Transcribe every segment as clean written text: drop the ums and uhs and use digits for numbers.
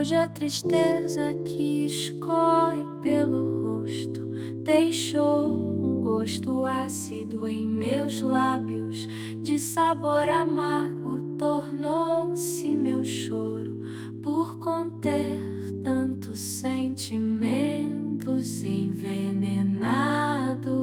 Hoje a tristeza que escorre pelo rosto deixou um gosto ácido em meus lábios. De sabor amargo tornou-se meu choro por conter tantos sentimentos envenenados.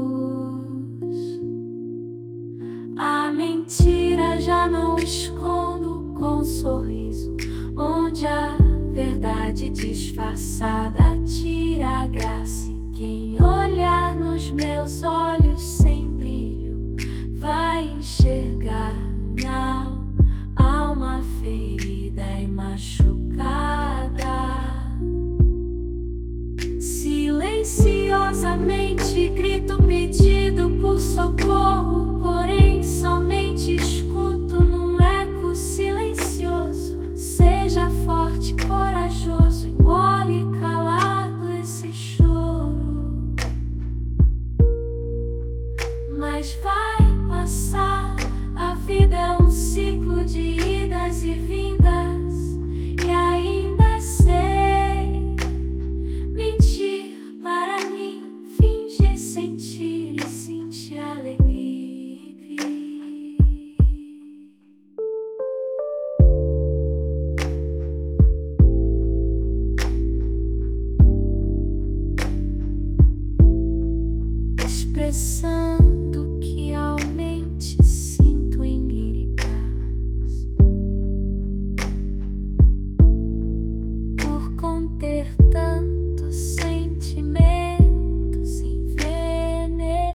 A mentira já não escondo com sorriso, onde a verdade disfarçada tira a graça. E quem olhar nos meus olhos sem brilho vai enxergar minha alma ferida e machucada. Silenciosamente grito pedido por socorro, porém somente escuto num eco silencioso. Seja forte, corajoso, engole calado esse choro. Mas vai passar, a vida é um ciclo de idas e vindas, e ainda sei mentir para mim, fingir sentir e sentir alegria. Expressão